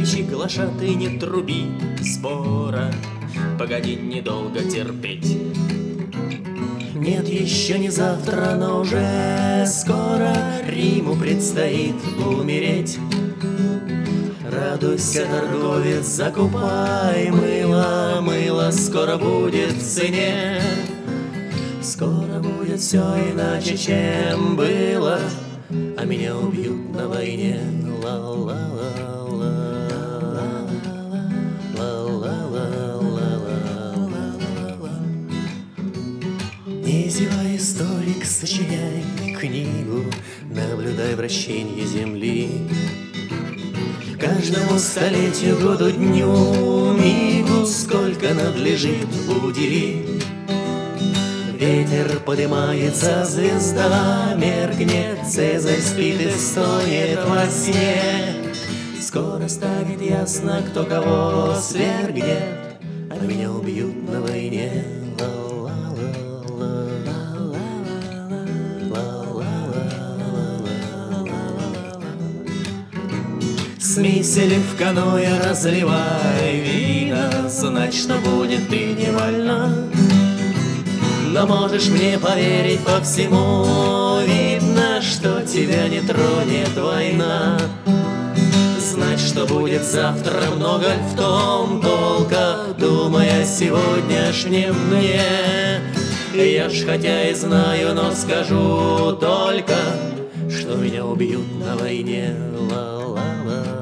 плечи, глашатай, не труби спора, погоди недолго терпеть. Нет, еще не завтра, но уже скоро Риму предстоит умереть. Радуйся, торговец, закупай мыло, мыло скоро будет в цене. Скоро будет все иначе, чем было, а меня убьют на войне. Не зевай, историк, сочиняй книгу, наблюдай вращение земли. Каждому столетию, году, дню, мигу сколько надлежит, удели. Ветер поднимается, звезда меркнет, Цезарь спит и стонет во сне. Скоро станет ясно, кто кого свергнет, а меня убьют на войне. Смейся ли в каноэ, разливай вина, знать, что будет, ты не вольна. Но можешь мне поверить, по всему видно, что тебя не тронет война. Знать, что будет завтра, много ль в том толка, думая о сегодняшнем дне. Я ж хотя и знаю, но скажу только, что меня убьют на войне. Ла-ла-ла.